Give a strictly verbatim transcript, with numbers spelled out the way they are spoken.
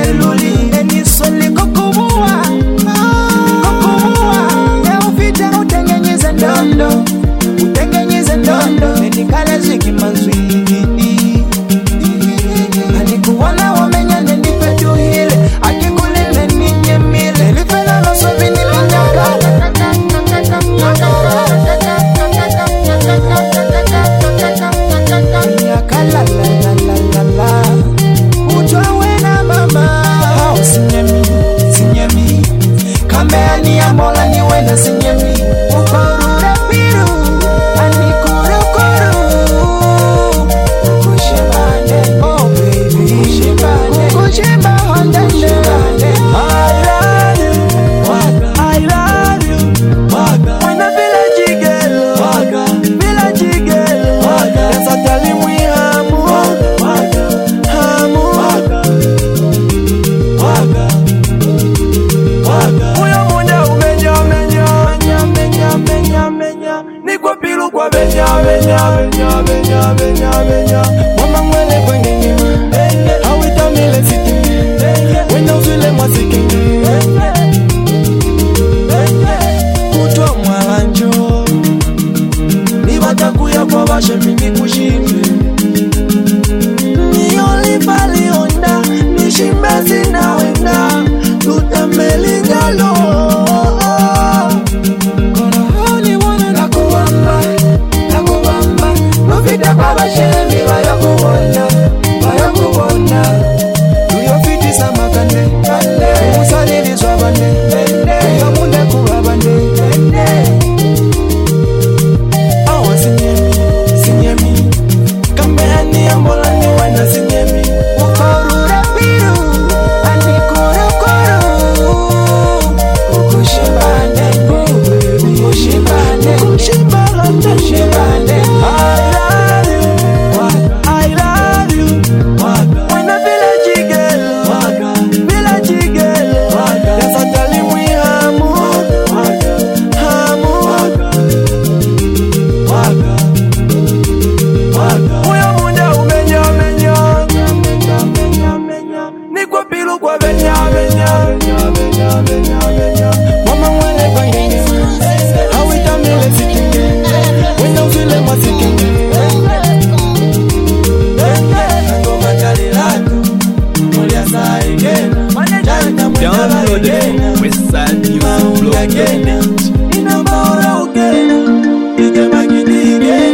meluli eni soli kokuwa kokuwa leo vita utengenyeze ndondo utengenyeze ndondo eni kala ziki manzwini alikuwana wamenyane nipe juhile akikulile ninye mile lifela loso vini minaka minaka la la la la la la utowe na mama hao sinyemi sinyemi kambeani ya mola ni wena sinyemi ukorure piru anikuru kuru ukushibane oh baby ukushibane ukushibane ukushibane I love you Waga I love you Waga when I feel a jiggle Waga feel a jiggle Waga yes I tell him we hamu Waga hamu Waga Waga Waga uyo munda umenya umenya menya menya menya menya nikwa pilu kwa benya benya benya benya benya benya mama mwele kwa ngenge hawita mile sitini wena uzule mwasikenge kutwa mwalanjo nibatakuya kwa bashe mimi kushimbe niolipali onda nishimbezi na wenda tutemelingalo kona honi wana nakubamba nakubamba nufita kwa bashe miwa yakubona bayakubona tuyofitisa makande kande usalilizwa bande uyamunde kuwa bande awa sinyemi sinyemi kambeani ya mbola ni wana sinyemi ukorure piru anikurukuru ukushibane ukushibane ukushibane ukushibane I love you when I feel a jiggle feel a jiggle yes I tell him we hamu hamu uyo munda umenya umenya menya menya menya nikwa pilu kwa benya benya benya benya benya mama mwele kwa ngenge hawita mile sikenge wena uzile masikenge Download it with Sad News Blog. Inambora ukena, ike magidi igena.